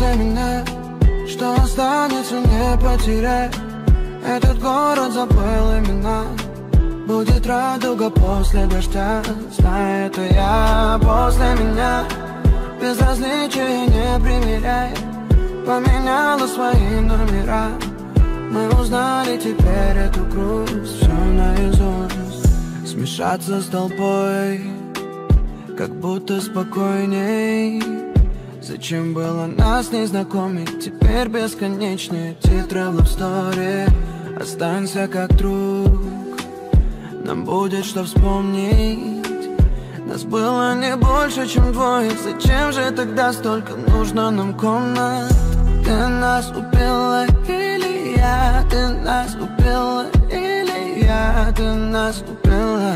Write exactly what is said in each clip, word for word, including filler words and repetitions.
После меня, что останется, не потеряй. Этот город забыл имена. Будет радуга после дождя, знаю, это я. После меня безразличие не примеряй. Поменяла свои номера. Мы узнали теперь эту грусть, все наизусть. Смешаться с толпой, как будто спокойней. Зачем было нас не знакомить? Теперь бесконечные титры love story. Останься как друг, нам будет что вспомнить. Нас было не больше, чем двое. Зачем же тогда столько нужно нам комнат? Ты нас убила или я? Ты нас убила или я? Ты нас убила.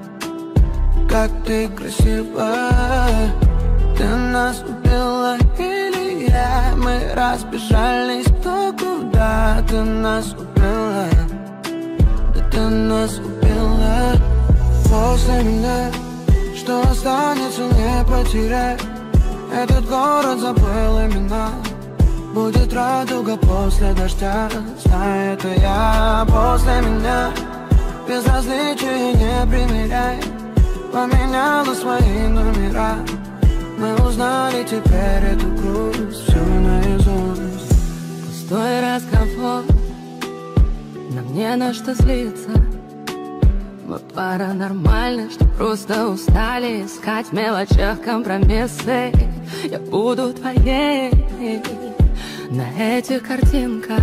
Как ты красива. Ты нас убила или я? Мы разбежались кто куда. Ты нас убила. Да ты нас убила. После меня, что останется, не потеряй. Этот город забыл имена. Будет радуга после дождя, знаю, это я. После меня безразличие не примеряй. Поменяла свои номера. Мы узнали теперь эту грусть, все наизусть. Пустой разговор, нам не на что злиться. Мы пара нормальных, что просто устали искать в мелочах компромиссы. Я буду твоей на этих картинках.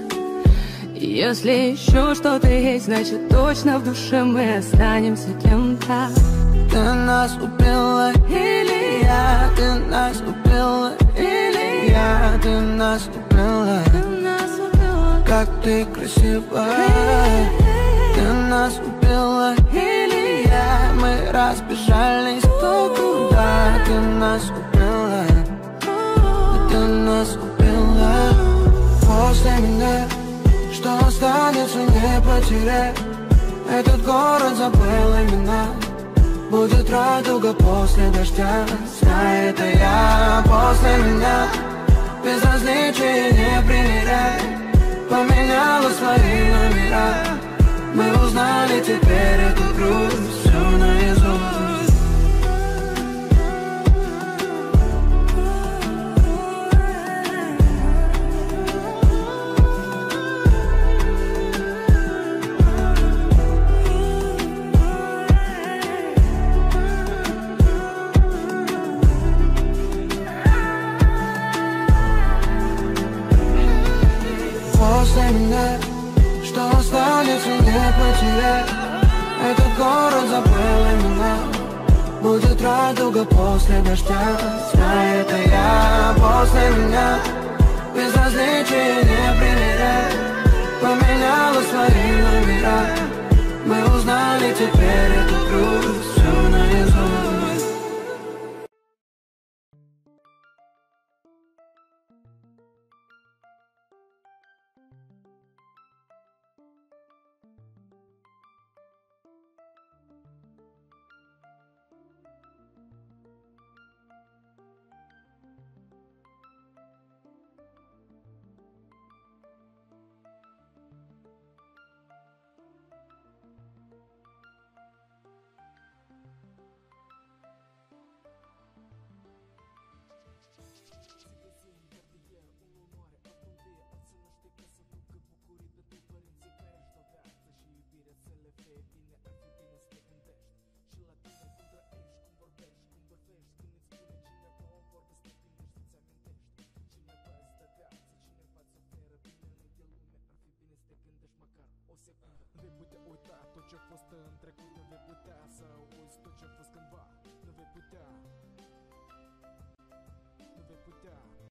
И если еще что-то есть, значит точно в душе мы останемся кем-то. Ты нас убила или я? Ты нас убила или я? Ты нас убила. Как ты красива. Ты нас убила или я? Мы разбежались кто куда. Ты нас убила. Ты нас убила. После меня, что останется, не потеряй. Этот город забыл имена. Будет радуга после дождя, знаю, это я. После меня безразличие не примеряй. Поменяла свои номера. Мы узнали теперь эту грусть, все наизусть. После меня, что останется, не потеряй. Этот город забыл имена. Будет радуга после дождя, знаю, это я. После меня безразличие не примеряй. Поменяла свои номера. Мы узнали теперь эту грусть, все наизусть. Nu vei putea uita tot ce-a fost în trecut. Nu vei putea să uiți tot ce-a fost cândva. Nu vei putea. Nu vei putea